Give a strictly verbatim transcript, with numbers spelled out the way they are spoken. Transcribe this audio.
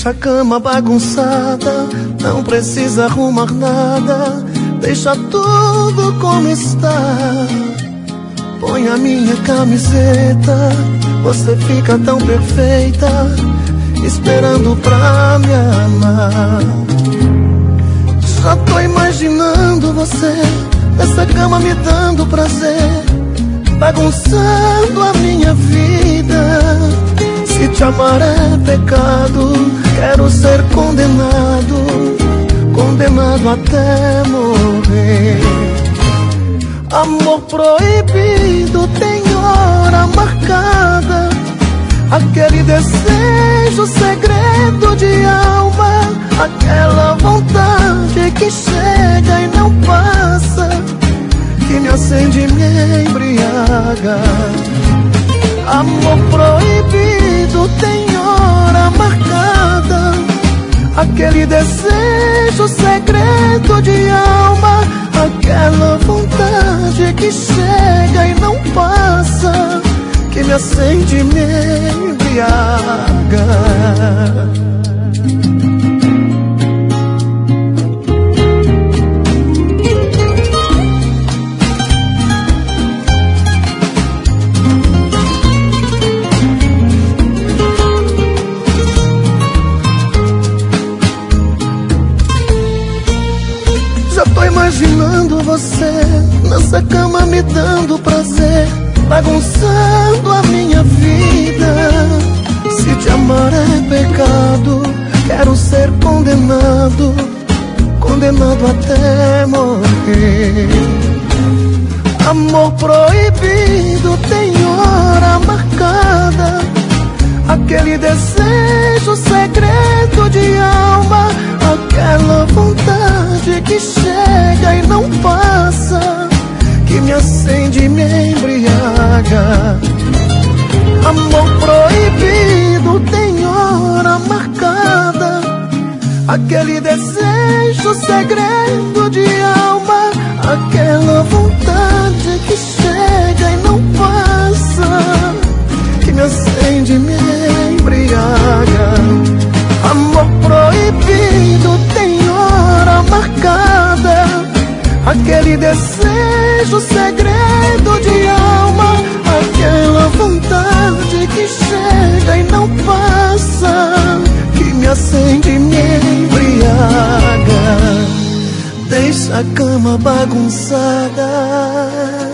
Deixa a cama bagunçada, não precisa arrumar nada, deixa tudo como está. Põe a minha camiseta, você fica tão perfeita, esperando pra me amar. Já tô imaginando você nessa cama me dando prazer, bagunçando a minha vida. Se te amar é pecado, quero ser condenado, condenado até morrer. Amor proibido tem hora marcada, aquele desejo segredo de alma, aquela vontade que chega e não passa, que me acende e me embriaga. Amor proibido tem hora marcada, aquele desejo segredo de alma, aquela vontade que chega e não passa, que me acende e me embriaga. Imaginando você nessa cama me dando prazer, bagunçando a minha vida. Se te amar é pecado, quero ser condenado, condenado até morrer. Amor proibido tem hora marcada, aquele desejo segredo de alma, aquela vontade que chega e não passa, que me acende e me embriaga. Amor proibido tem hora marcada, aquele desejo segredo de alma, aquela vontade que chega e não passa, que me acende e me embriaga. Amor proibido tem hora marcada, aquele desejo segredo de alma, aquela vontade que chega e não passa, que me acende e me embriaga. Deixa a cama bagunçada,